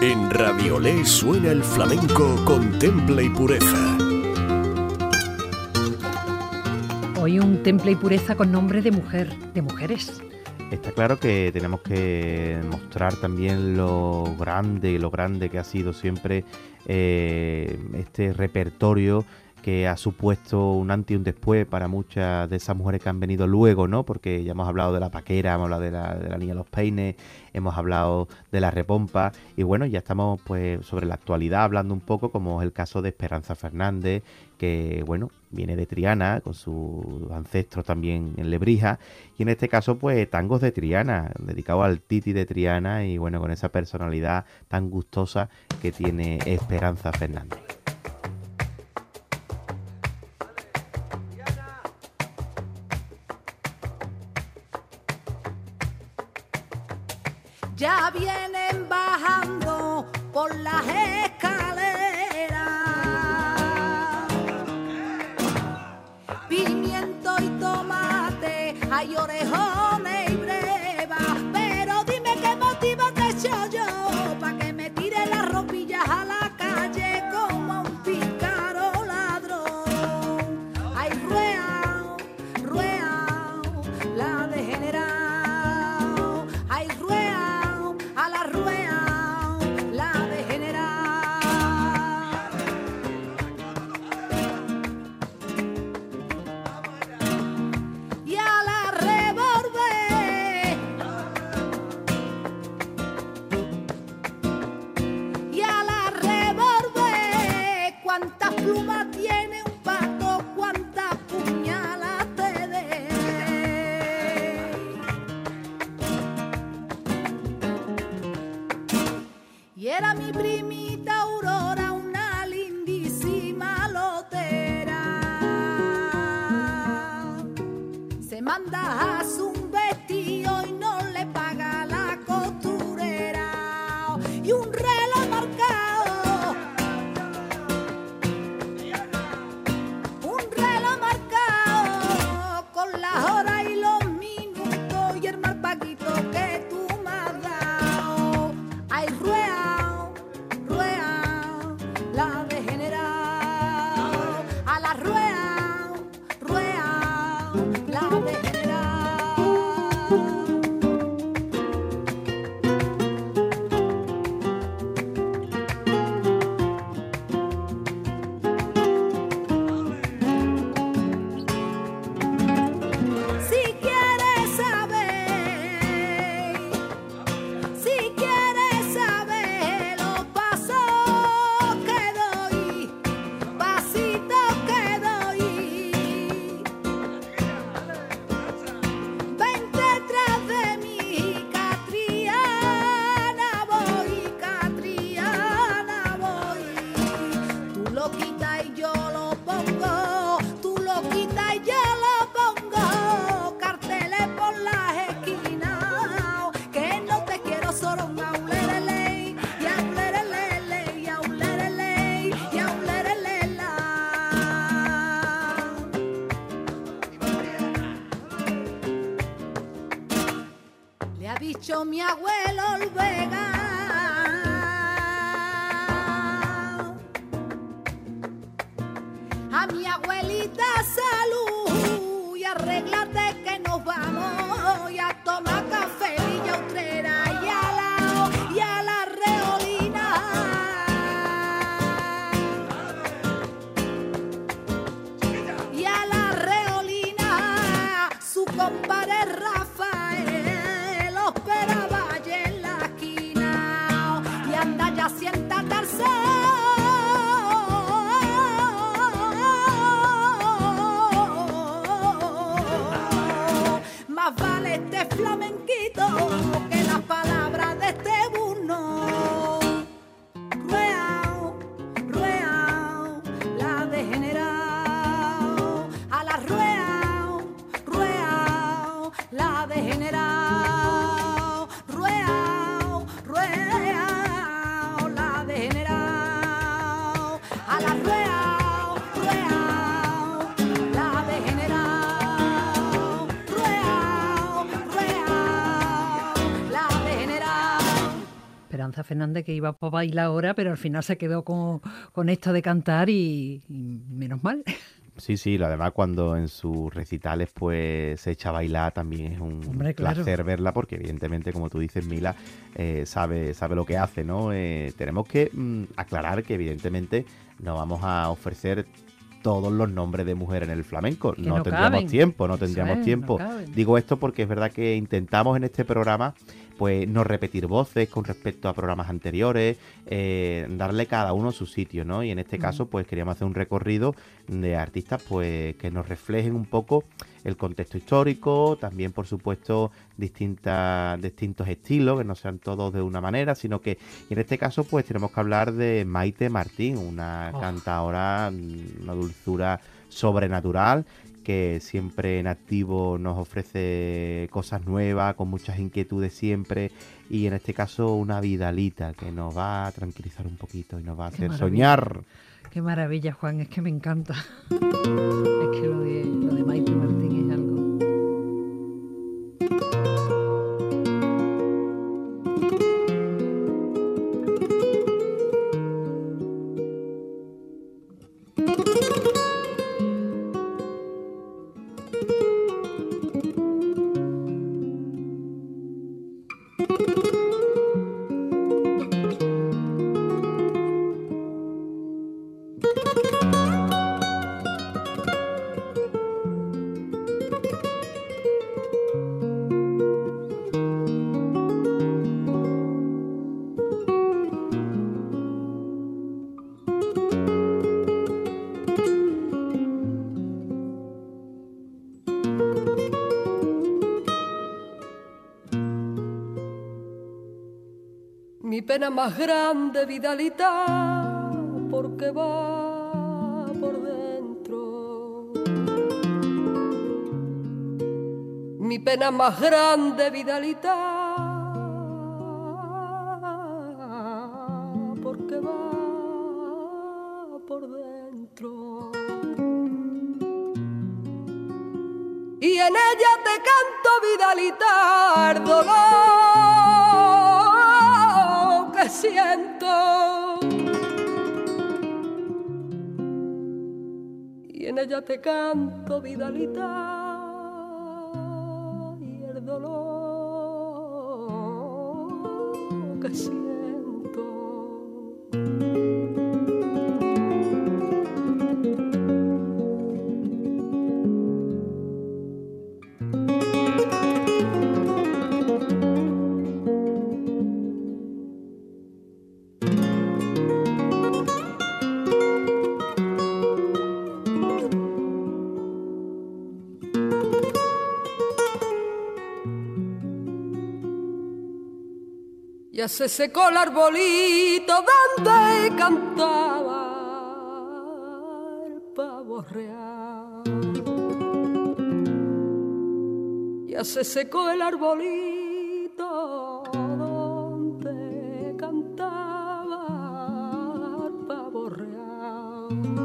En Radio Olé suena el flamenco con temple y pureza. Hoy un temple y pureza con nombre de mujer, de mujeres. Está claro que tenemos que mostrar también lo grande que ha sido siempre este repertorio que ha supuesto un antes y un después para muchas de esas mujeres que han venido luego, ¿no? Porque ya hemos hablado de la paquera, hemos hablado de la niña de los peines, hemos hablado de la repompa y bueno, ya estamos pues sobre la actualidad hablando un poco, como es el caso de Esperanza Fernández, que bueno, viene de Triana, con sus ancestros también en Lebrija, y en este caso pues tangos de Triana, dedicado al Titi de Triana y bueno, con esa personalidad tan gustosa que tiene Esperanza Fernández. Ya vienen bajando por las escaleras, pimiento y tomate, hay orejones y brevas, pero dime qué motivo te echo yo, pa' que me tire las ropillas a la calle como a un pícaro ladrón. Ay, rueao, rueao, la degenerao, ay, rueao, a la ruea, la degenerada. Y a la revolver, y a la revolver, cuántas plumas tiene un pato, cuántas puñalas te dé. Y era mi primita Aurora, una lindísima lotera. Se manda a su un vestido y no le paga la costurera. Y un reloj marcado, con las horas y los minutos y el marpaquito que tú me has dado. Ay, rueao, rueao, la degenerao, a la rueao, rueao, la degenerao. Si quieres saber, si quieres saber los pasos que doy, pasitos que doy, ven detrás de mí, Catriana voy, Catriana voy. Tú lo quitas y yo lo pongo, tú lo quitas y yo lo pongo, carteles por las esquinas, que no te quiero soronga, aulerele, y aulerele, y aulerele, y aulerele la. Le ha dicho mi abuelo Olvega, a mi abuelita salud, y arréglate que nos vamos y a tomar café Villa Utrera y a la Reolina. Y a la Reolina, su compadre Rafael los esperaba allí en la esquina, y anda ya siéntate al sol. Más vale este flamenquito que las palabras de este burno. Rueao, rueao, la degenerao, a la rueao, rueao, la degenerao, rueao, rueao, la Fernández, que iba para bailar ahora, pero al final se quedó con esto de cantar y menos mal. Sí, además cuando en sus recitales pues se echa a bailar también es un Hombre, claro. placer verla porque evidentemente, como tú dices, Mila sabe lo que hace, ¿no? Tenemos que aclarar que evidentemente no vamos a ofrecer todos los nombres de mujer en el flamenco. Que No no tendríamos caben. tiempo, no Eso tendríamos es, tiempo. no caben. Digo esto porque es verdad que intentamos en este programa pues no repetir voces con respecto a programas anteriores, darle cada uno su sitio, ¿no? Y en este caso pues queríamos hacer un recorrido de artistas pues que nos reflejen un poco el contexto histórico, también por supuesto distintos estilos, que no sean todos de una manera, sino que en este caso pues tenemos que hablar de Maite Martín, una cantadora, una dulzura sobrenatural, que siempre en activo nos ofrece cosas nuevas, con muchas inquietudes siempre, y en este caso una vidalita que nos va a tranquilizar un poquito y nos va a hacer maravilla. soñar. Qué maravilla, Juan, es que me encanta. Es que lo de Maite Martín es algo... Mi pena más grande, Vidalita, porque va por dentro. Mi pena más grande, Vidalita, porque va por dentro. Y en ella te canto, Vidalita, el dolor que siento. Y en ella te canto, Vidalita, y el dolor que siento. Ya se secó el arbolito donde cantaba el pavo real. Ya se secó el arbolito donde cantaba el pavo real.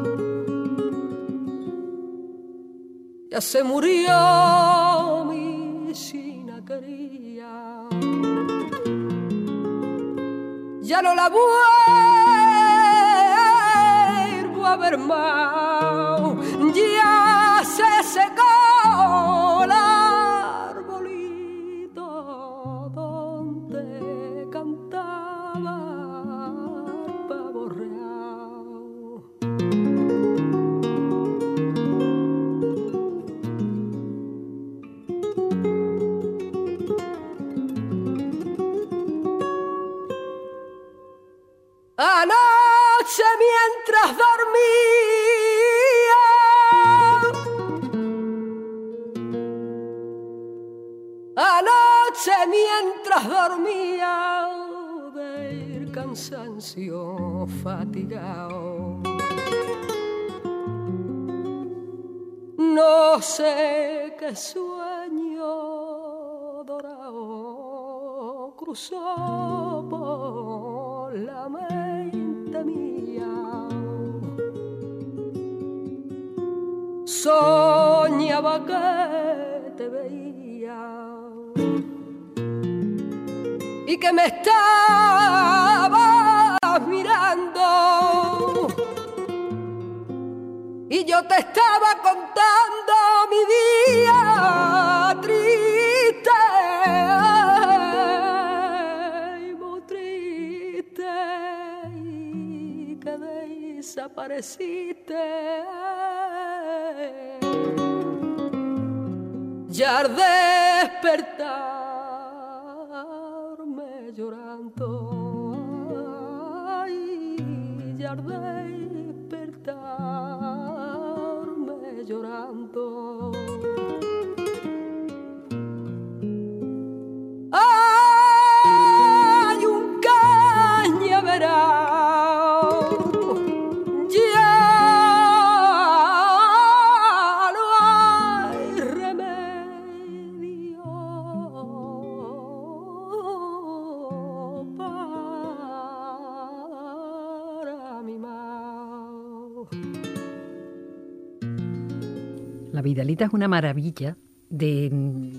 Ya se murió mi china querida. Ya no la vuelvo a ver más, ya se secó el arbolito donde cantaba el pavo real. Anoche mientras dormía, anoche mientras dormía, del cansancio fatigado, no sé qué sueño dorado cruzó por la mente mía. Soñaba que te veía y que me estabas mirando y yo te estaba contando mi día triste, muy triste, y que desapareciste. Ya al despertarme llorando, ay, ya al despertarme llorando, hay un cañaveral. La Vidalita es una maravilla de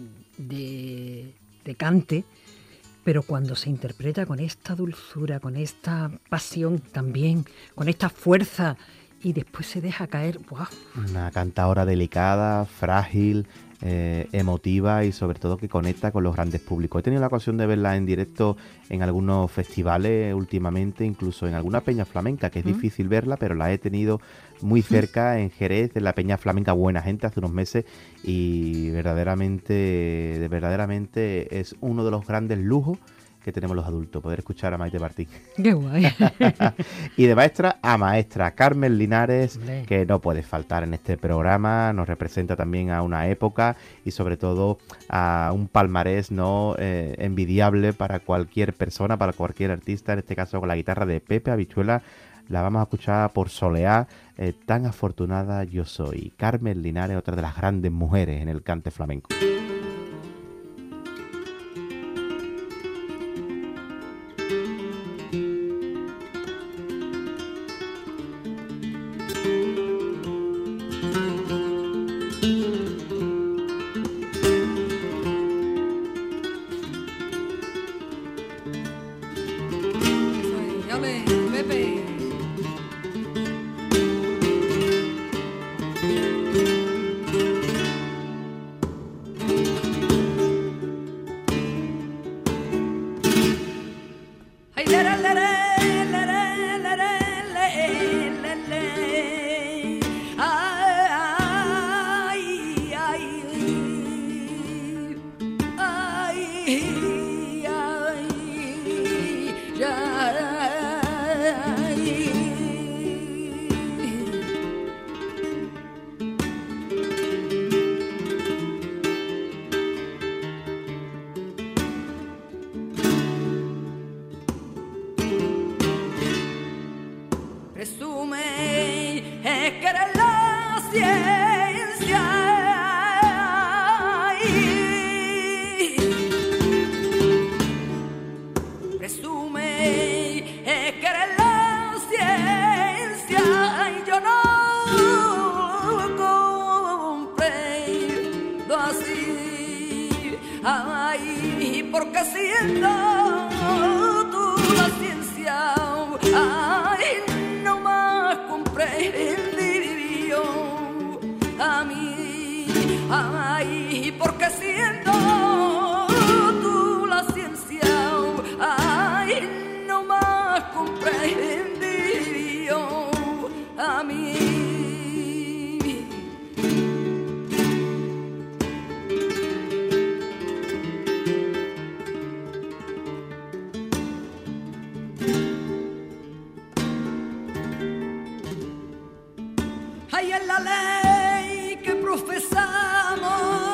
cante, pero cuando se interpreta con esta dulzura, con esta pasión también, con esta fuerza y después se deja caer, ¡buah! Una cantadora delicada, frágil, emotiva y sobre todo que conecta con los grandes públicos. He tenido la ocasión de verla en directo en algunos festivales últimamente, incluso en alguna peña flamenca, que es difícil verla, pero la he tenido muy cerca en Jerez, en la peña flamenca Buena Gente hace unos meses, y verdaderamente es uno de los grandes lujos que tenemos los adultos, poder escuchar a Maite Martín. ¡Qué guay! Y de maestra a maestra, Carmen Linares, Hombre, que no puede faltar en este programa, nos representa también a una época y sobre todo a un palmarés no envidiable para cualquier persona, para cualquier artista, en este caso con la guitarra de Pepe Habichuela. La vamos a escuchar por Soleá, tan afortunada yo soy. Carmen Linares, otra de las grandes mujeres en el cante flamenco. Hay en la ley que profesamos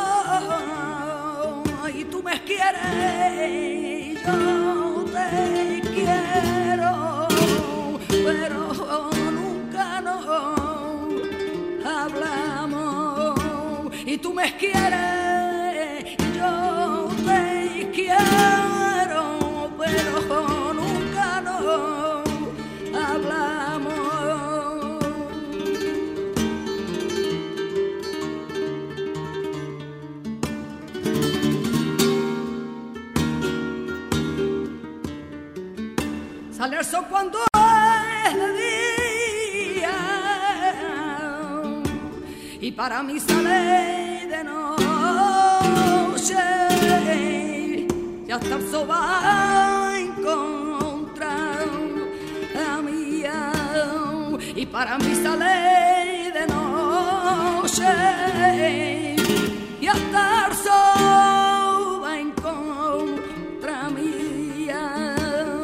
y tú me quieres, yo te quiero, pero nunca nos hablamos. Y tú me quieres, yo te quiero, pero nunca nos hablamos. de día y para mí sale de noche. Ya está el soba en contra mía y para mí sale de noche. Y hasta el soba en contra mía.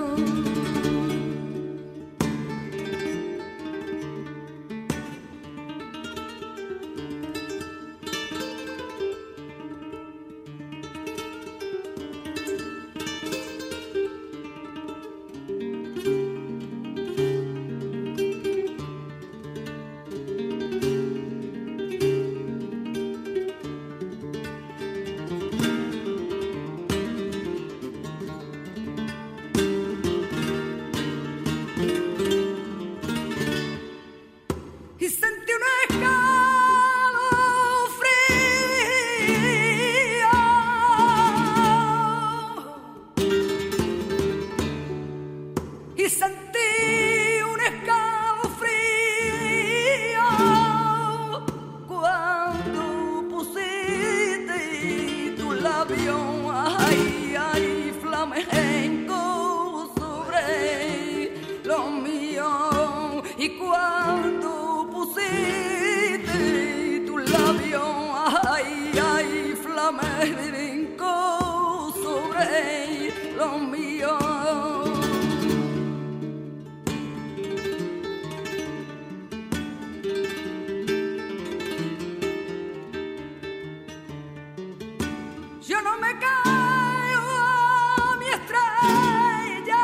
Yo no me caigo a mi estrella,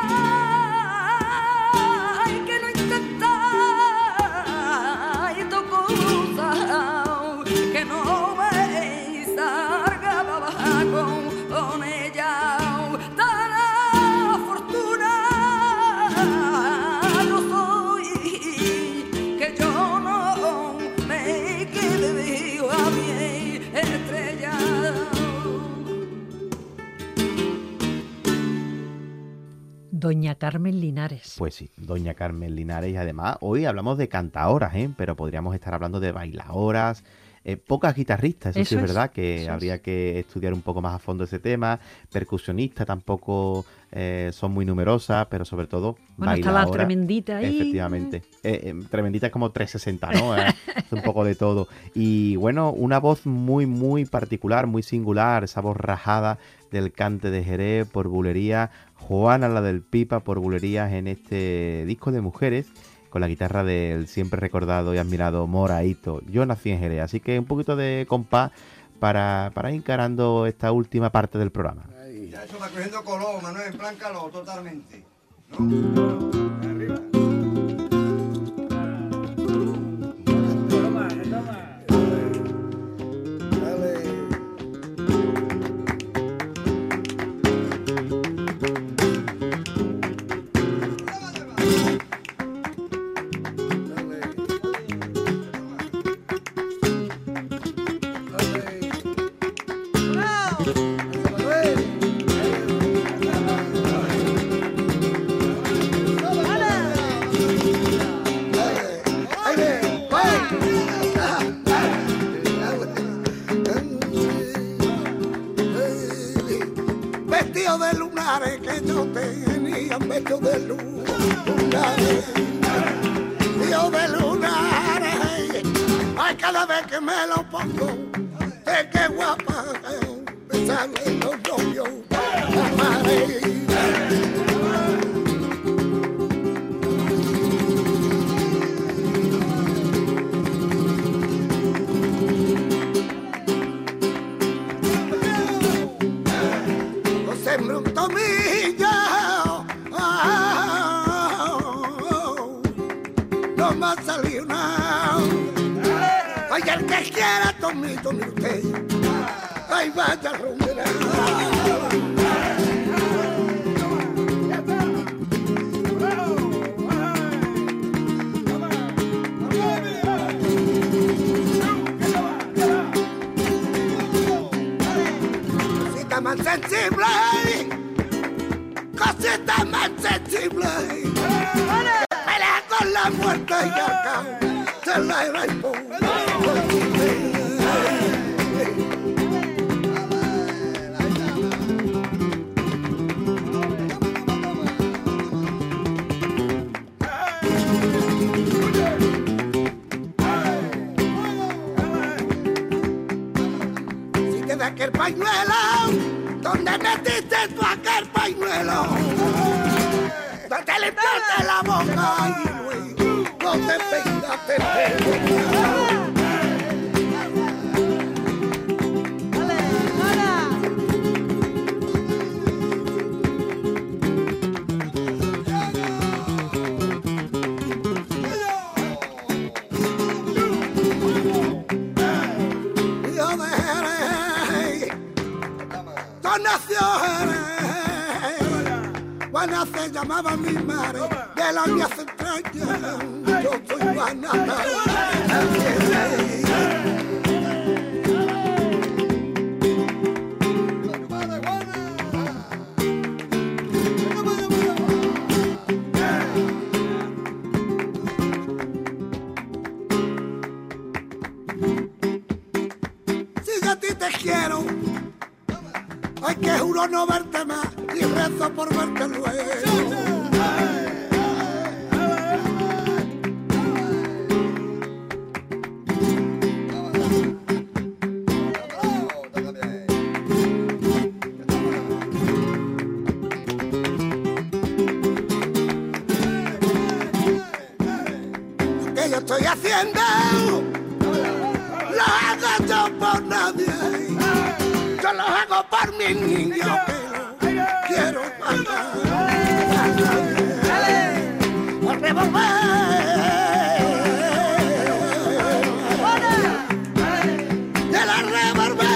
hay que no intentar y toco que no me salga abajo con ella. Tan afortunado soy que yo no me quede vivo a mi estrella. Doña Carmen Linares. Pues sí, doña Carmen Linares. Y además hoy hablamos de cantaoras, pero podríamos estar hablando de bailaoras. Pocas guitarristas, eso sí es verdad, que habría que estudiar un poco más a fondo ese tema. Percusionistas tampoco son muy numerosas, pero sobre todo bailaoras. Está la tremendita ahí. Efectivamente. Tremendita es como 360, ¿no? Es un poco de todo. Y bueno, una voz muy, muy particular, muy singular, esa voz rajada del cante de Jerez por bulería. Juana la del Pipa por bulerías en este disco de mujeres, con la guitarra del siempre recordado y admirado Moraito. Yo nací en Jerez, así que un poquito de compás para ir encarando esta última parte del programa. Ahí. Ya eso va cogiendo color, Manuel, en plan calor totalmente, ¿no? Arriba. Vestido de lunares que yo tenía, vestido de lunares, vestido de lunares. Ay, cada vez que me lo pongo, de qué guapa me salen los novios. Sembro un tomillo, no me ha salido nada. Oye, el que quiera tomito, mi usted, ay, vaya a romper. Cosita más sensible, cosita más sensible. Pelea con Si te da aquel pañuelo, ¿dónde metiste tú aquel pañuelo? No te limpiaste la boca y luego no te peinaste el pelo. Yo de Jerez, yo nació Jerez. Juana se llamaba mi madre, de la mía se entraña. Yo soy Juana. Si yo a ti te quiero, hay que juro no verte más y rezo por verte luego. Lo que yo estoy haciendo lo hago yo por nadie. Yo lo hago por mi niño que lo quiero matar. Por revolver. De la revolver.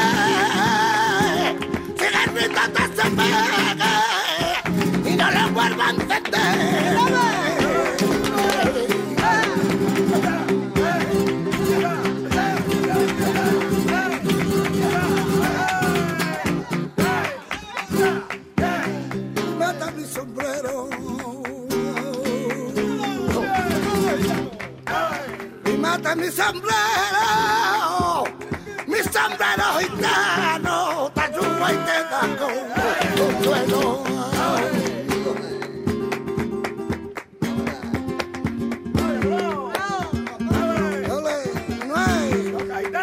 Cigarrito te se pega y no lo vuelvo a encender. Mata mi sombrero y mata mi sombrero gitano, te ayuda y te da consuelo. Ole, no hay.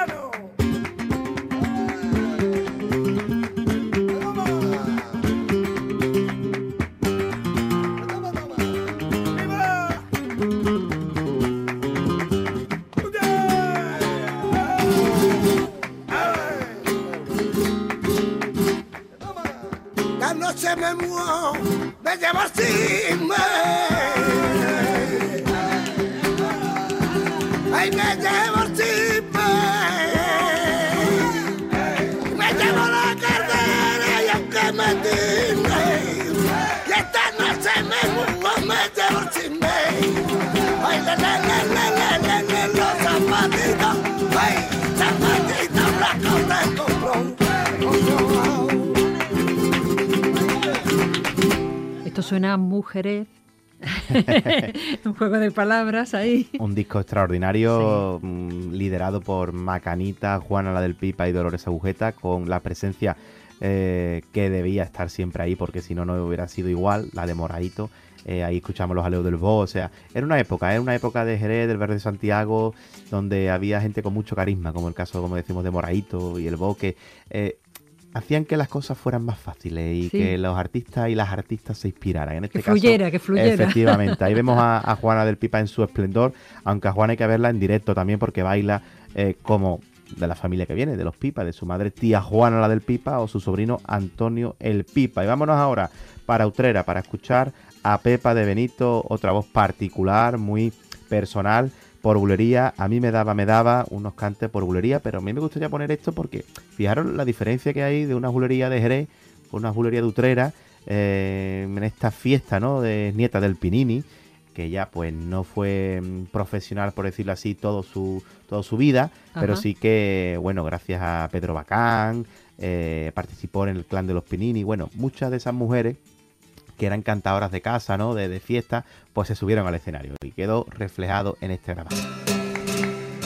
La noche me muero, me llevo sin ay, me llevo sin me llevo la cartera y aunque me tiene, y esta noche me muero, me llevo sin ay, los zapatitos, ay, zapatitos blancos te compró. Esto suena a Mujeres. Un juego de palabras ahí. Un disco extraordinario, liderado por Macanita, Juana la del Pipa y Dolores Agujeta, con la presencia que debía estar siempre ahí, porque si no, no hubiera sido igual, la de Moraito. Ahí escuchamos los aleos del Bo, o sea, era una época de Jerez, del Verde de Santiago, donde había gente con mucho carisma, como el caso, como decimos, de Moraito y el Bo, que hacían que las cosas fueran más fáciles y Sí. que los artistas y las artistas se inspiraran. En este Que fluyera. Efectivamente, ahí vemos a Juana del Pipa en su esplendor, aunque a Juana hay que verla en directo también porque baila como de la familia que viene, de los Pipa, de su madre tía Juana la del Pipa o su sobrino Antonio el Pipa. Y vámonos ahora para Utrera, para escuchar a Pepa de Benito, otra voz particular, muy personal, por bulería. A mí me daba unos cantes por bulería, pero a mí me gustaría poner esto porque fijaros la diferencia que hay de una bulería de Jerez con una bulería de Utrera en esta fiesta, ¿no?, de nieta del Pinini, que ya pues no fue profesional, por decirlo así, toda su vida. Ajá. Pero sí que, bueno, gracias a Pedro Bacán, participó en el clan de los Pinini. Bueno, muchas de esas mujeres que eran cantadoras de casa, ¿no?, de fiesta, pues se subieron al escenario y quedó reflejado en este grabado.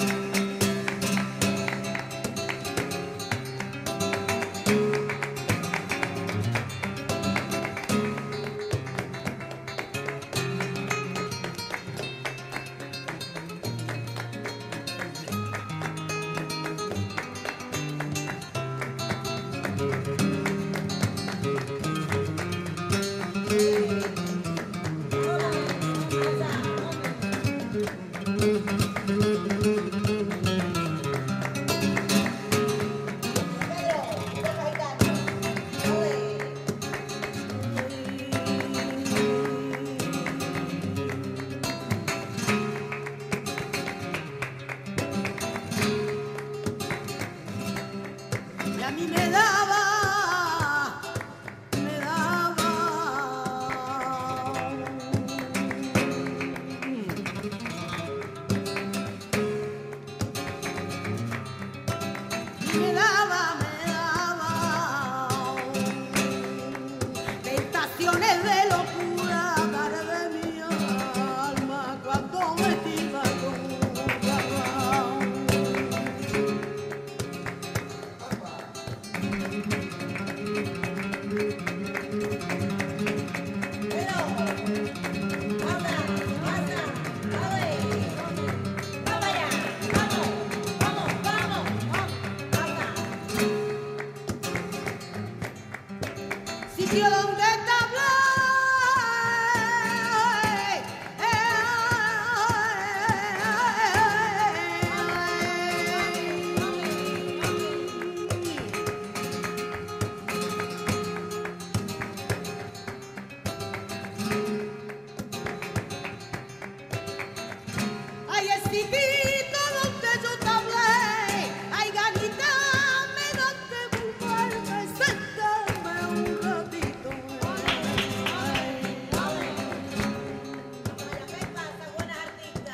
besitito donde yo te hablé. Ay, ganita, me daste volverme, sentarme un ratito. ¿Qué pasa, buena artista?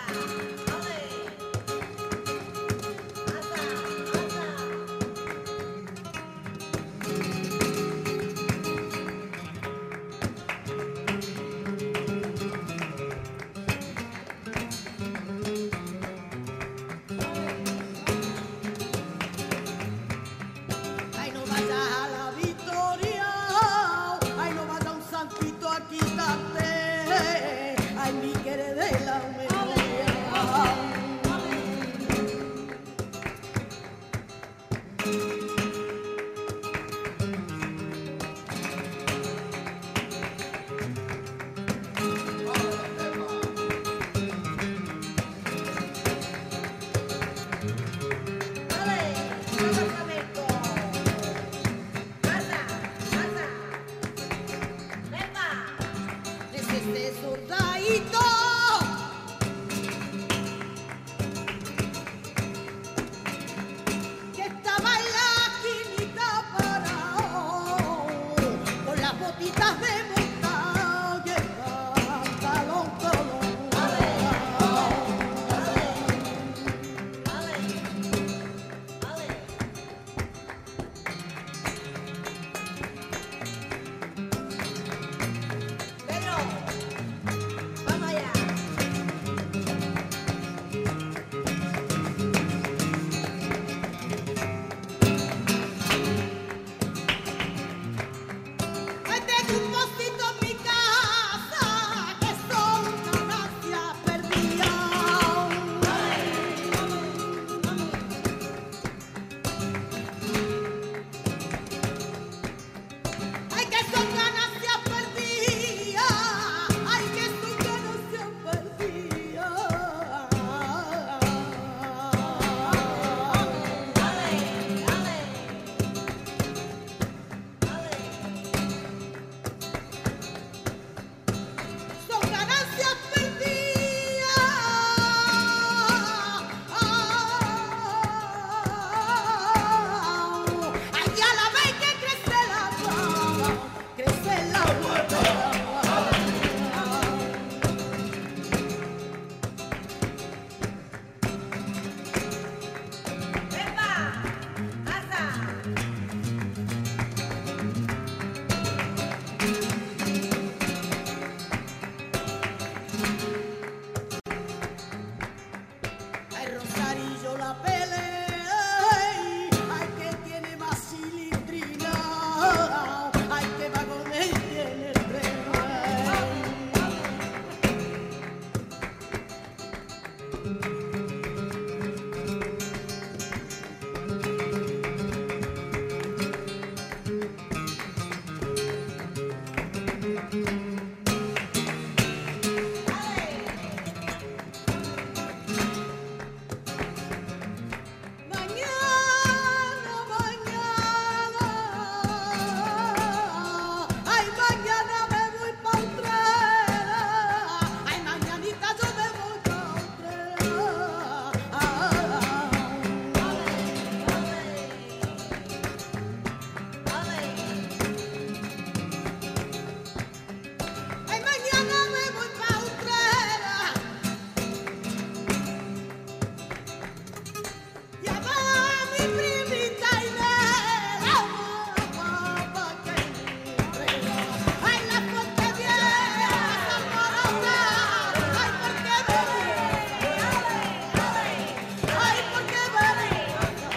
Ay, no vayas a la Victoria, ay, no vayas a un santito a quitarte, ay, mi querer de la memoria. Es este soldadito que estaba en la esquinita parado con las botitas de montaña y el pantalón colón. Vamos allá. Ay, tengo un pocito en mi casa que son ganancias perdidas. Ay, que son ganancias perdidas. Ay, que son ganancias perdidas. Son ganancias perdidas. Ay, a la vez que crece la guava, crece la guava. Ay, Rosarillo la pelea, ay, que tiene más cilindrina, ay, que vagones tiene el tren. Mañana, mañana, ay, mañana me voy pa' Utrera, ay, mañanita yo me voy pa' Utrera. Ay, mañana me voy pa' Utrera. Ya va mi primita Inés, guapa que me entrega. Ay, la fuente vieja, Zamorota, ay, ¿por qué venís? Ay, ¿por qué venís?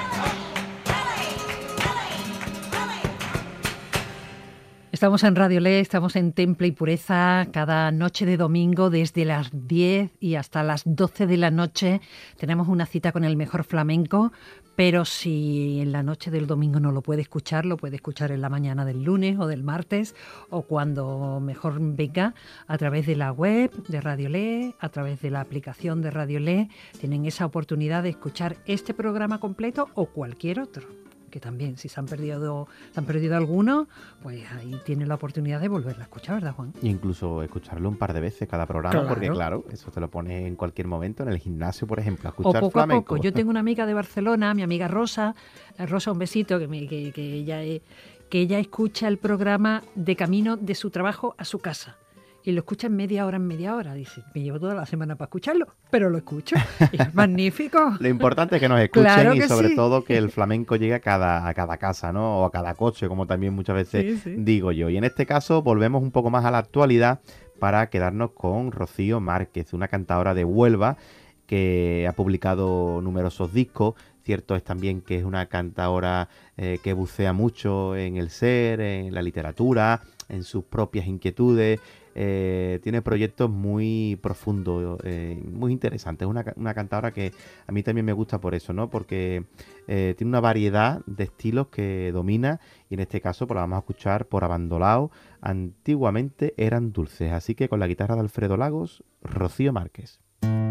Estamos en Radio Le, estamos en Temple y Pureza, cada noche de domingo desde las 10 y hasta las 12 de la noche tenemos una cita con el mejor flamenco, pero si en la noche del domingo no lo puede escuchar en la mañana del lunes o del martes o cuando mejor venga a través de la web de Radio Le, a través de la aplicación de Radio Le, tienen esa oportunidad de escuchar este programa completo o cualquier otro. que también, si se han perdido algunos, pues ahí tienen la oportunidad de volverla a escuchar, ¿verdad, Juan? Y incluso escucharlo un par de veces cada programa, Claro. porque claro, eso te lo pones en cualquier momento, en el gimnasio, por ejemplo, a escuchar O poco flamenco. a poco. Yo tengo una amiga de Barcelona, mi amiga Rosa, un besito, que ella escucha el programa de camino de su trabajo a su casa. Y lo escucha en media hora. Dice, me llevo toda la semana para escucharlo, pero lo escucho. Y es magnífico. Lo importante es que nos escuchen Claro y que sobre sí. todo que el flamenco llegue a cada casa, ¿no? O a cada coche, como también muchas veces Sí, sí. digo yo. Y en este caso volvemos un poco más a la actualidad para quedarnos con Rocío Márquez, una cantadora de Huelva que ha publicado numerosos discos. Cierto es también que es una cantadora que bucea mucho en el ser, en la literatura, en sus propias inquietudes. Tiene proyectos muy profundos, muy interesantes. Una cantadora que a mí también me gusta por eso, ¿no? Porque tiene una variedad de estilos que domina y en este caso pues la vamos a escuchar por Abandolao. Antiguamente eran dulces. Así que con la guitarra de Alfredo Lagos, Rocío Márquez.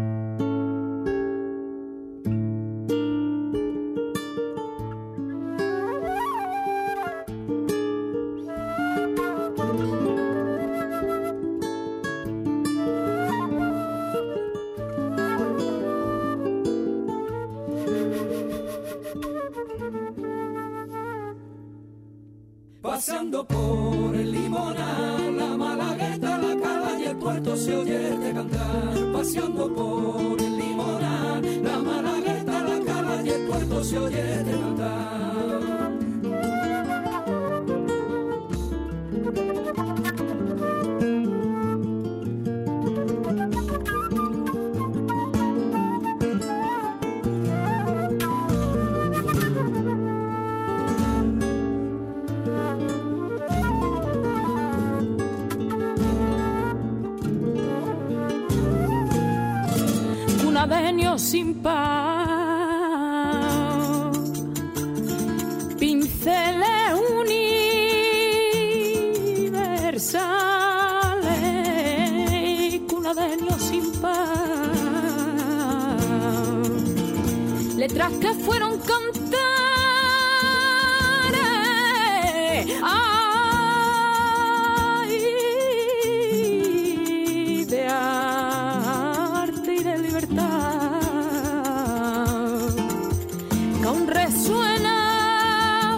Paseando por el Limonar, la Malagueta, la Cala y el puerto se oye este cantar. Paseando por el Limonar, la Malagueta, la Cala y el puerto se oye este cantar. Avenio sin par, pinceles universales, cunadenio sin par, letras que fueron cantares, de arte y de libertad. Resuena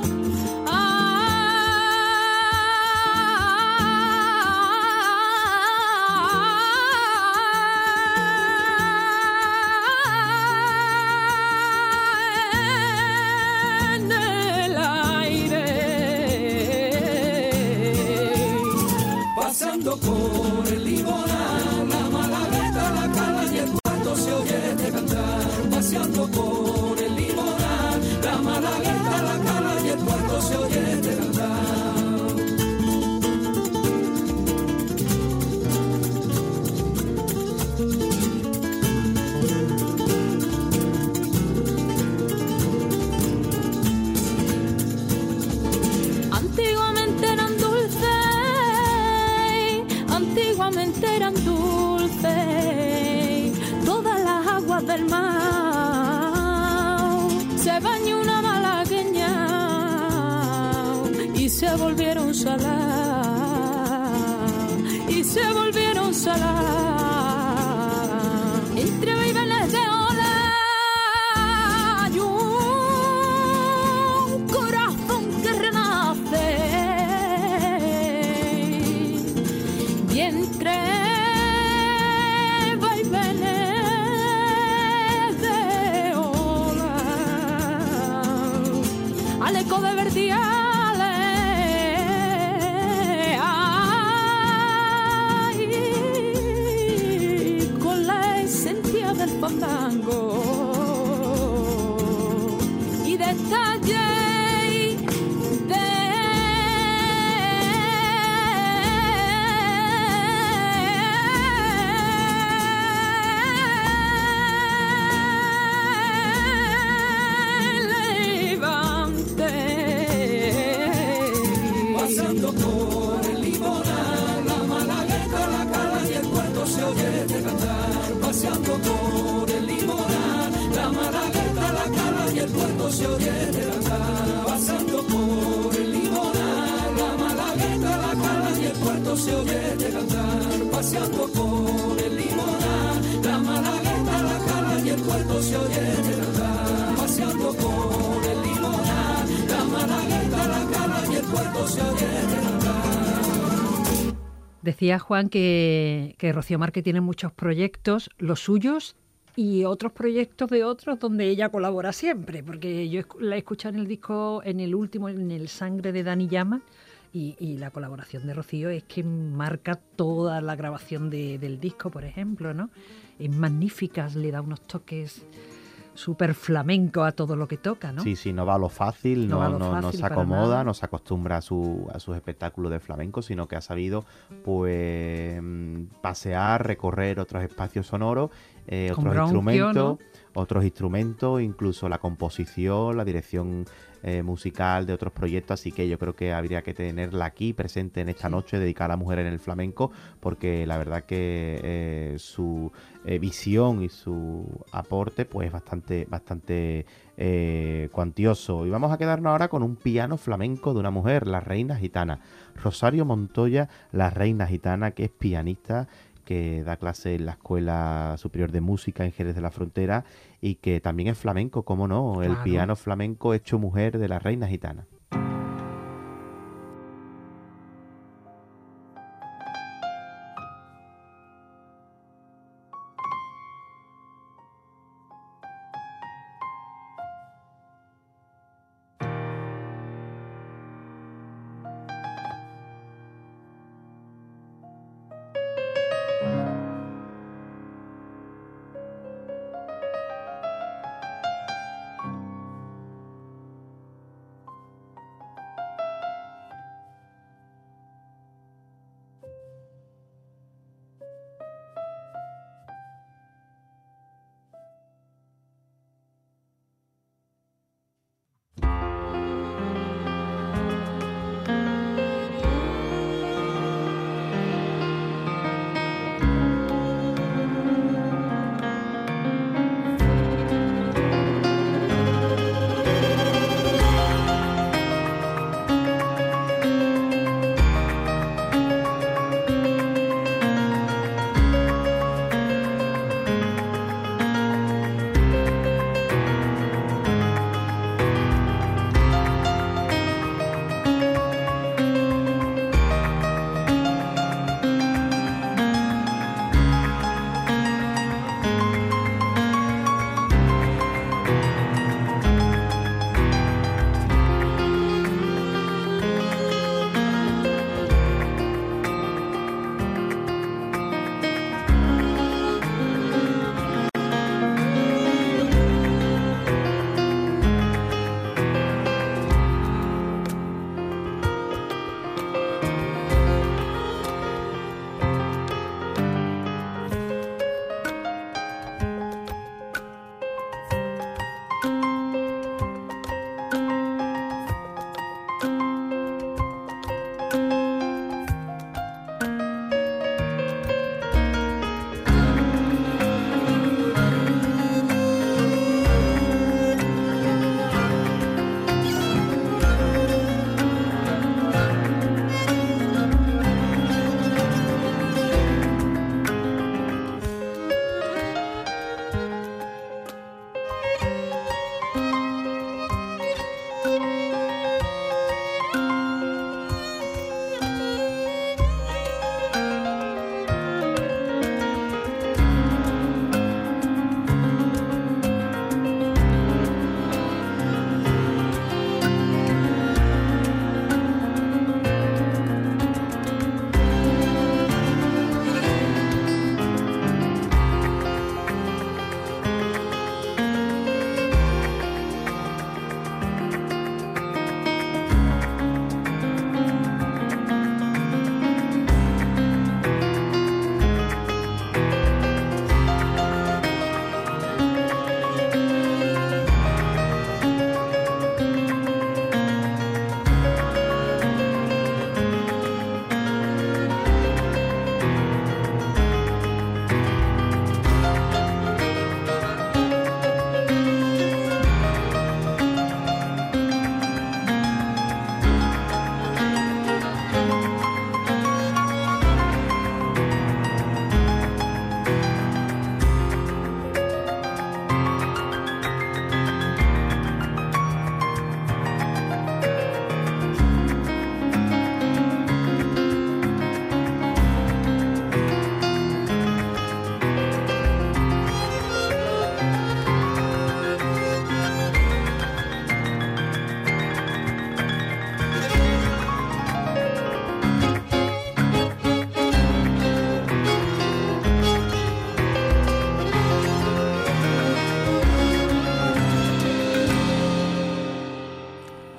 en el aire. Pasando por el Limonar, la Malagueta, la Cala y el puerto se oye de cantar. Paseando por el Limonar, la Malagueta, la Cala y el puerto se oye de cantar. Antiguamente eran dulces todas las aguas del mar. Se bañó una malagueña y se volvieron salar, y se volvieron salar. Entre vaivenes de ola hay un corazón que renace. Y entre vaivenes de ola, al eco de verdiales, ay, con la esencia del fandango y detalle por el Limonar, la Malagueta, la Cala y el puerto se oye de cantar. Paseando por el Limonar, la Malagueta, la Cala y el puerto se oye de cantar. paseando por el limonar, la Malagueta, la Cala y el puerto se oye cantar, paseando por el limonar, la Malagueta, la Cala y el puerto se oye cantar. Decía Juan que Rocío Márquez tiene muchos proyectos, los suyos y otros proyectos de otros donde ella colabora siempre, porque yo la he escuchado en el disco, en el último, en el Sangre de Dani Llama, y la colaboración de Rocío es que marca toda la grabación del disco, por ejemplo, ¿no? Es magnífica, le da unos toques súper flamenco a todo lo que toca, ¿no? Sí, sí, no va a lo fácil, No va a lo no fácil se para acomoda, nada. no se acostumbra a sus espectáculos de flamenco, sino que ha sabido pues pasear, recorrer otros espacios sonoros, Con otros Bronquio, instrumentos, ¿no? incluso la composición, la dirección musical de otros proyectos, así que yo creo que habría que tenerla aquí presente en esta noche dedicada a la mujer en el flamenco, porque la verdad que su visión y su aporte pues bastante cuantioso. Y vamos a quedarnos ahora con un piano flamenco de una mujer, la reina gitana, Rosario Montoya, la reina gitana, que es pianista, que da clase en la Escuela Superior de Música en Jerez de la Frontera y que también es flamenco, cómo no, el Claro. piano flamenco hecho mujer de la reina gitana.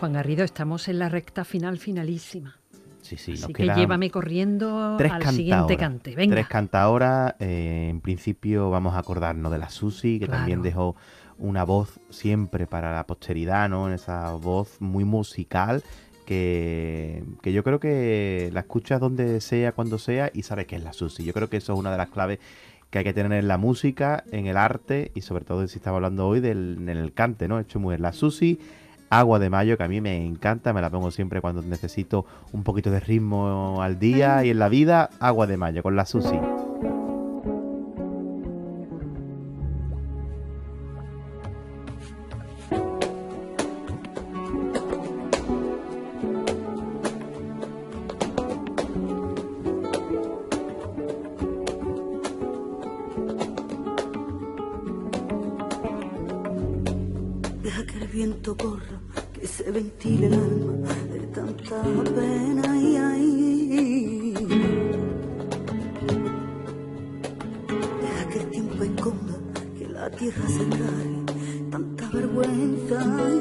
Juan Garrido, estamos en la recta finalísima. Sí, sí, Así nos que quedan llévame corriendo al siguiente cante. Venga. 3 cantaoras. En principio vamos a acordarnos de la Susi, que también dejó una voz siempre para la posteridad, ¿no? Esa voz muy musical que yo creo que la escuchas donde sea, cuando sea, y sabes que es la Susi. Yo creo que eso es una de las claves que hay que tener en la música, en el arte, y sobre todo si estamos hablando hoy en el cante, ¿no? Hecho mujer. La Susi, Agua de Mayo, que a mí me encanta, me la pongo siempre cuando necesito un poquito de ritmo al día y en la vida. Agua de Mayo con la Susi. Deja que el viento corra, que se ventile el alma de tanta pena Deja que el tiempo esconda, que la tierra se trague tanta vergüenza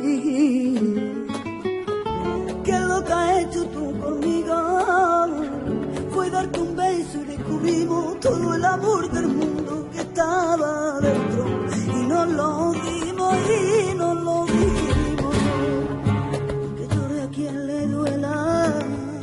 Que lo que has hecho tú conmigo fue darte un beso y descubrimos todo el amor del mundo que estaba dentro y nos lo dimos y nos lo dimos. Que llore a quien le duela,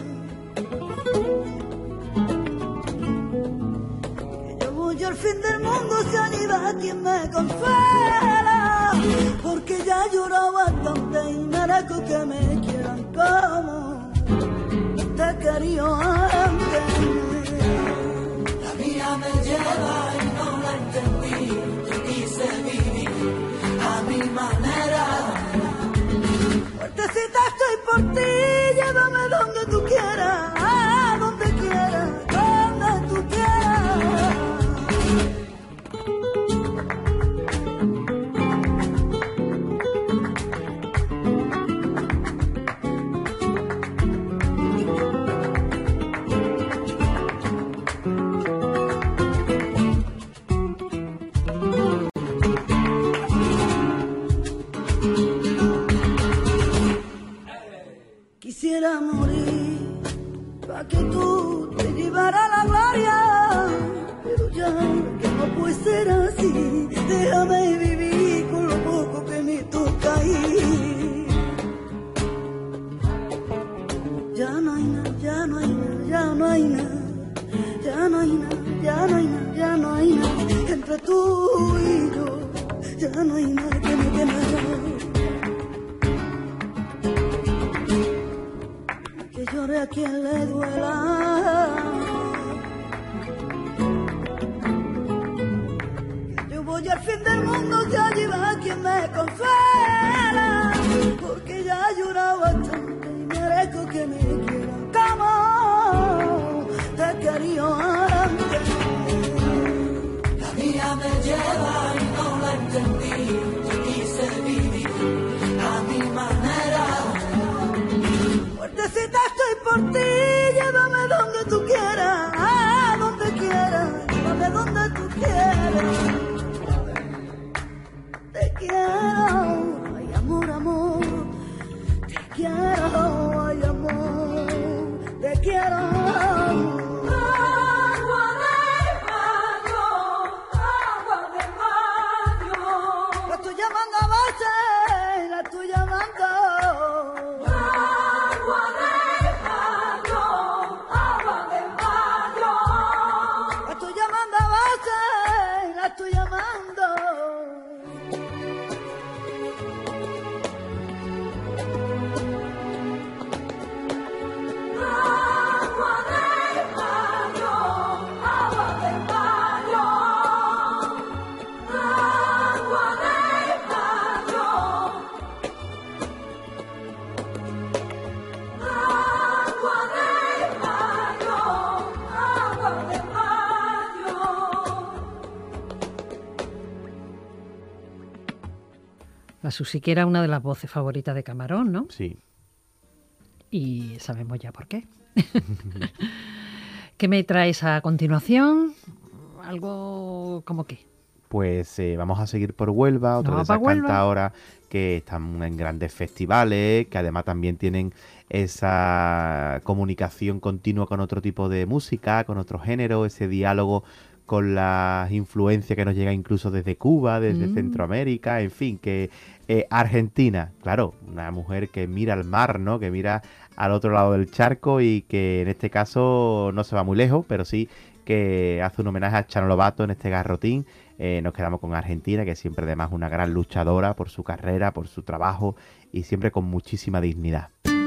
que yo voy al fin del mundo, se anida quien me consuela, porque ya lloraba bastante y merezco que me quieran como te quería antes. La vida me lleva y no la entendí, yo quise vivir a mi manera. Fuertecita estoy por ti, llévame donde tú quieras, donde quieras, donde tú quieras. Quisiera morir para que tú te llevaras la gloria, pero ya que no puede ser así, déjame vivir con lo poco que me toca ir. Ya no hay nada, ya no hay nada, ya no hay nada, ya no hay nada, ya no hay nada, ya no hay nada, entre tú y yo, ya no hay nada que me quede. Que llore a quien le duela, que yo voy al fin del mundo, que allí va quien me consuela, porque ya he llorado bastante y merezco que me quiera como te quería antes. La vida me lleva y no la entendí, yo quise vivir a mi manera. Fuertecita estoy por ti, llévame donde tú quieras, donde quieras, llévame donde tú quieras. Te quiero, ay amor, amor, te quiero, ay amor, te quiero. Agua de mayo, La estoy llamando a base, la estoy llamando. agua de mayo, La estoy llamando a base, la estoy llamando. La Susi, que era una de las voces favoritas de Camarón, ¿no? Sí. Y sabemos ya por qué. ¿Qué me traes a continuación? Algo como qué. pues vamos a seguir por Huelva, otra de esas cantadoras que están en grandes festivales, que además también tienen esa comunicación continua con otro tipo de música, con otro género, ese diálogo con las influencias que nos llega incluso desde Cuba, desde Centroamérica, en fin, que Argentina, claro, una mujer que mira al mar, ¿no? Que mira al otro lado del charco y que en este caso no se va muy lejos, pero sí que hace un homenaje a Chano Lobato en este garrotín. Nos quedamos con Argentina, que siempre además una gran luchadora por su carrera, por su trabajo y siempre con muchísima dignidad.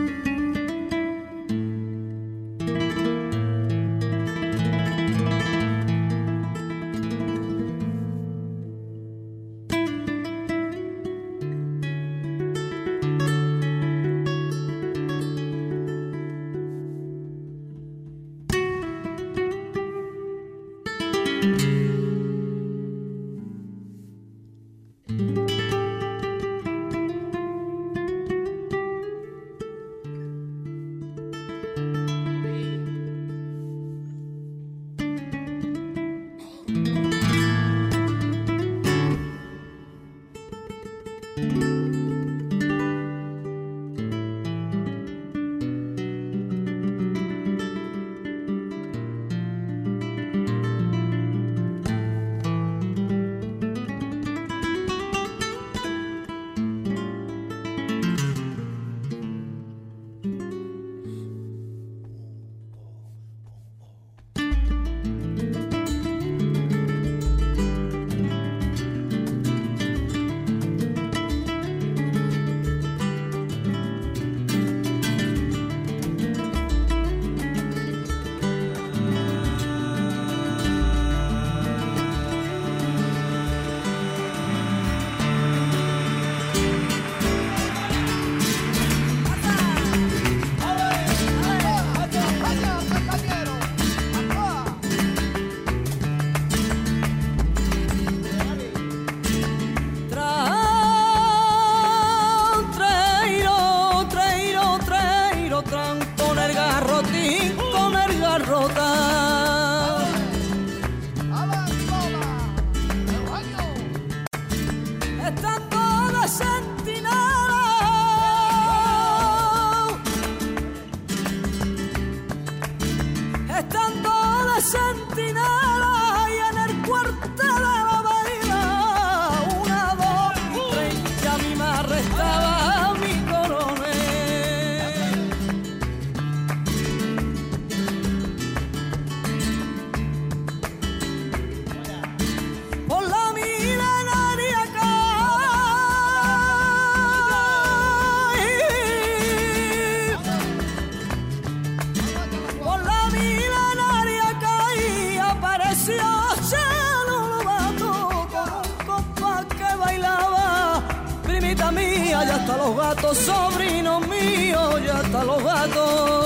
Ya hasta los gatos, sobrinos míos, ya hasta los gatos.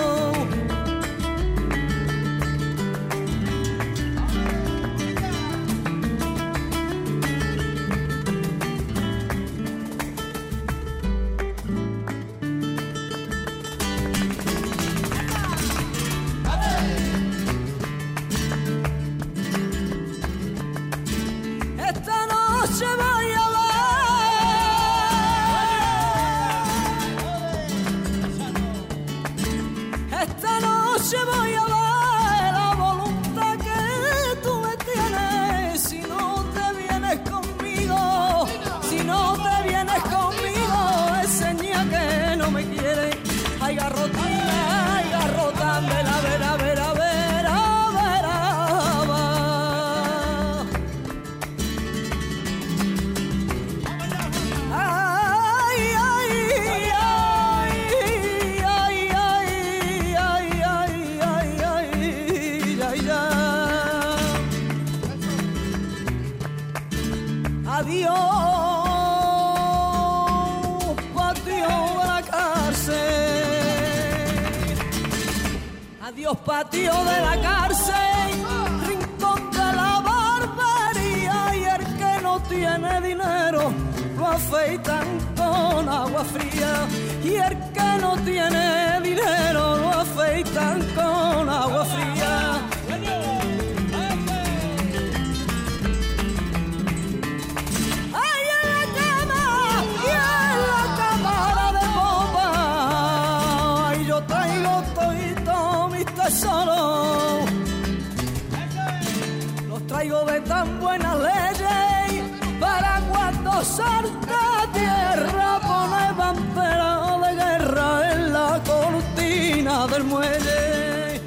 Esta noche voy a voy a ver la voluntad que tú me tienes. Si no te vienes conmigo, si no te vienes conmigo, es señal que no me quieres. Ay, garrotina, ay, garrota, vera, vera, vera, vera, vera. Ay, ay, adiós, patio de la cárcel. Adiós, patio de la cárcel, rincón de la barbaría. Y el que no tiene dinero lo afeitan con agua fría. Y el que no tiene dinero lo afeitan con agua fría. diosar de tierra pone bandera de guerra en la cortina del muelle.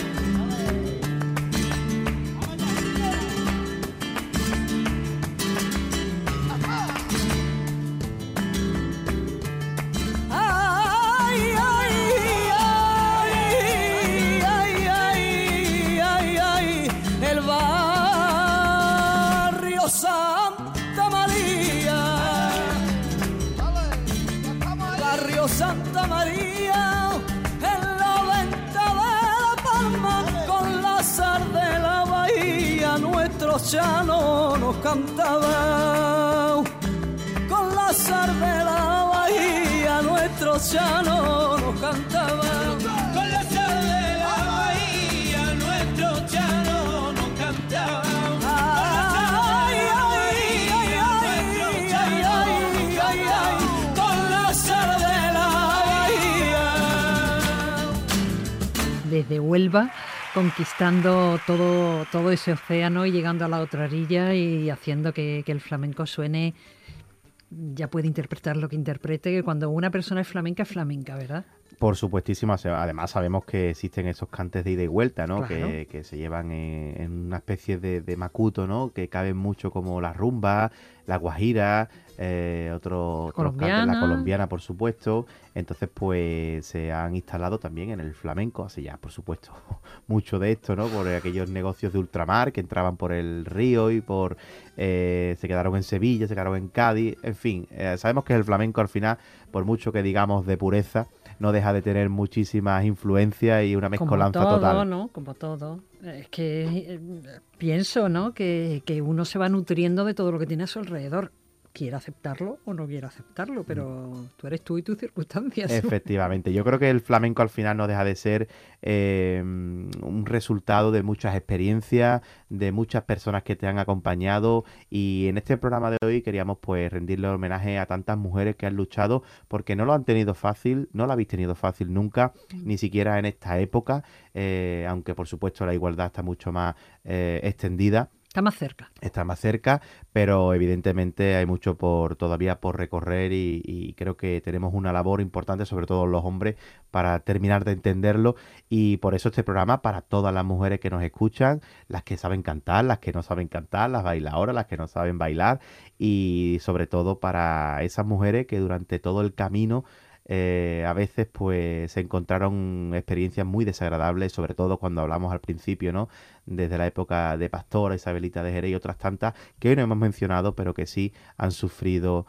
Santa María, en la venta de La Palma, con la sal de la bahía, nuestro chano nos cantaba. Con la sal de la bahía, nuestro chano nos cantaba. Con la sal de la bahía, nuestro chano nos cantaba. Desde Huelva, conquistando todo ese océano y llegando a la otra orilla y haciendo que el flamenco suene. Ya puede interpretar lo que interprete, que cuando una persona es flamenca, ¿verdad? Por supuestísimo. Además sabemos que existen esos cantes de ida y vuelta, ¿no? Claro. Que se llevan en una especie de macuto, ¿no? Que caben mucho, como la rumba, la guajira, otros cantes, la colombiana, por supuesto. Entonces, pues se han instalado también en el flamenco, hace ya, por supuesto, mucho de esto, ¿no? Por aquellos negocios de ultramar que entraban por el río y se quedaron en Sevilla, se quedaron en Cádiz, en fin. Sabemos que el flamenco, al final, por mucho que digamos de pureza, no deja de tener muchísimas influencias y una mezcolanza como todo, total. ¿no? Como todo. Es que pienso, ¿no? Que uno se va nutriendo de todo lo que tiene a su alrededor. Quiera aceptarlo o no quiera aceptarlo, pero tú eres tú y tus circunstancias. Efectivamente. Yo creo que el flamenco al final no deja de ser un resultado de muchas experiencias, de muchas personas que te han acompañado, y en este programa de hoy queríamos pues rendirle homenaje a tantas mujeres que han luchado, porque no lo han tenido fácil, no lo habéis tenido fácil nunca, ni siquiera en esta época, aunque por supuesto la igualdad está mucho más extendida. Está más cerca, pero evidentemente hay mucho todavía por recorrer y creo que tenemos una labor importante, sobre todo los hombres, para terminar de entenderlo, y por eso este programa para todas las mujeres que nos escuchan, las que saben cantar, las que no saben cantar, las bailadoras, las que no saben bailar, y sobre todo para esas mujeres que durante todo el camino a veces pues se encontraron experiencias muy desagradables, sobre todo cuando hablamos al principio, ¿no? Desde la época de Pastora, Isabelita de Jerez y otras tantas que hoy no hemos mencionado, pero que sí han sufrido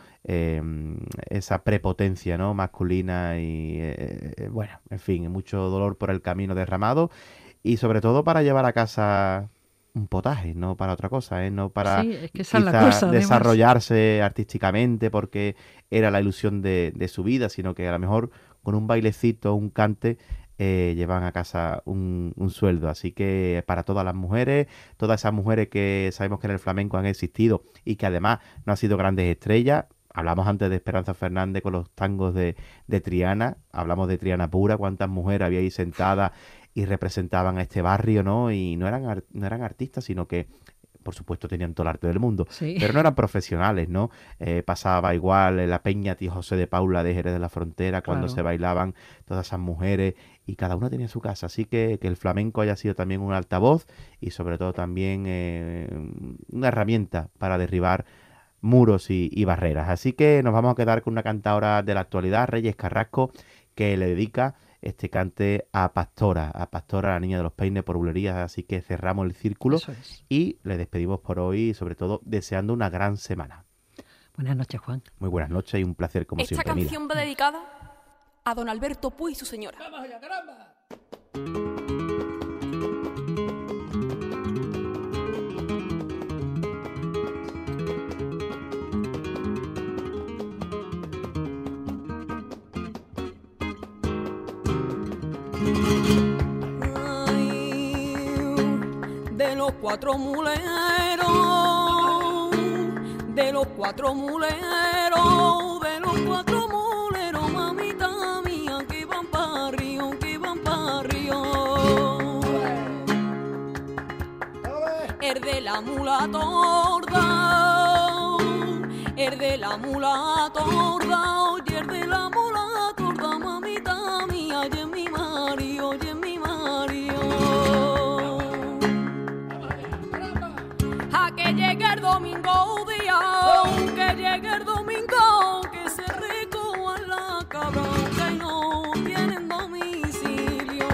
esa prepotencia, ¿no? Masculina y bueno, en fin, mucho dolor por el camino derramado, y sobre todo para llevar a casa un potaje, no para otra cosa, no para sí, es que esa es la cosa, desarrollarse artísticamente porque era la ilusión de su vida, sino que a lo mejor con un bailecito, un cante, llevan a casa un sueldo. Así que para todas las mujeres, todas esas mujeres que sabemos que en el flamenco han existido y que además no han sido grandes estrellas. Hablamos antes de Esperanza Fernández con los tangos de Triana, hablamos de Triana Pura, cuántas mujeres había ahí sentadas y representaban a este barrio, ¿no? Y no eran artistas, sino que, por supuesto, tenían todo el arte del mundo, sí, pero no eran profesionales, ¿no? Pasaba igual en la Peña Tío José de Paula de Jerez de la Frontera, cuando se bailaban todas esas mujeres, y cada una tenía su casa. Así que el flamenco haya sido también un altavoz y sobre todo también una herramienta para derribar muros y barreras. Así que nos vamos a quedar con una cantadora de la actualidad, Reyes Carrasco, que le dedica este cante a Pastora, la niña de los peines por bulerías. Así que cerramos el círculo y le despedimos por hoy, sobre todo deseando una gran semana. Buenas noches, Juan. Muy buenas noches y un placer como siempre. Esta canción va dedicada a don Alberto Puy y su señora. ¡Vamos allá, caramba! De los cuatro muleros, mamita mía, que van para río, El de la mula torda, el de la mula torda, oye el de la mula torda, mamita mía, oye mi Mario, oye mi Mario. A que llegue el domingo día, que llegue el domingo, que se recojan la cabra, que no tienen domicilio.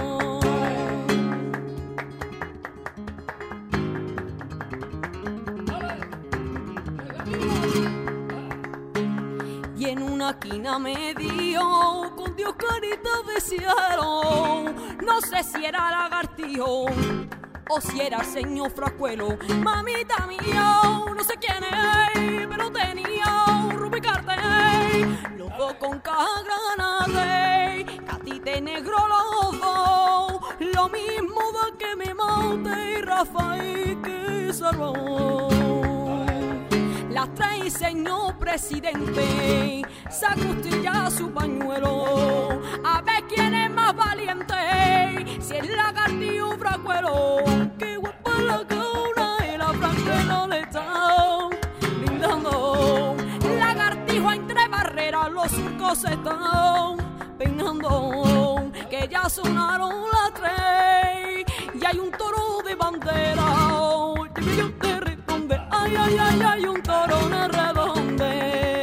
Y en una esquina me dio con Dios carita de cielo, no sé si era lagartijo o si era el señor Frascuelo. Mamita mía, no sé quién es, pero tenía un rubicarte, los dos con caja granate, catite negro los dos, lo mismo da que me mate y Rafael que salvó. Las trae señor presidente, sacustilla su pañuelo, a ver quién es más valiente, si es lagartijo o Frascuelo. Qué guapa la cauna y la Frascuelo le están brindando. Lagartijo entre barreras, los surcos se están peinando, que ya sonaron las 3 y hay un toro de bandera. Oye, yo te responde, ay, ay, ay, hay un toro en redonde.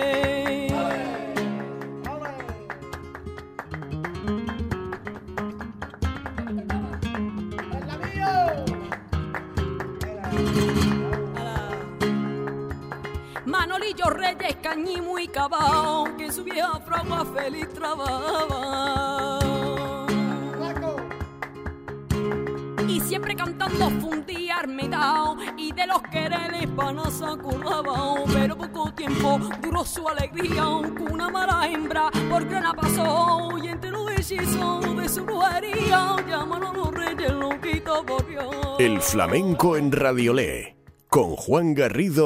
Manolillo Reyes, Cañimo y Cabao, que su vieja fragua feliz trabajaba. Y siempre cantando fundí armedao, y de los quereres panas se acordaba. Pero poco tiempo duró su alegría, aunque una mala hembra por grana pasó, y entre los hechizos de su brujería ya Manolo Reyes lo quitó por Dios. El flamenco en Radiolé, con Juan Garrido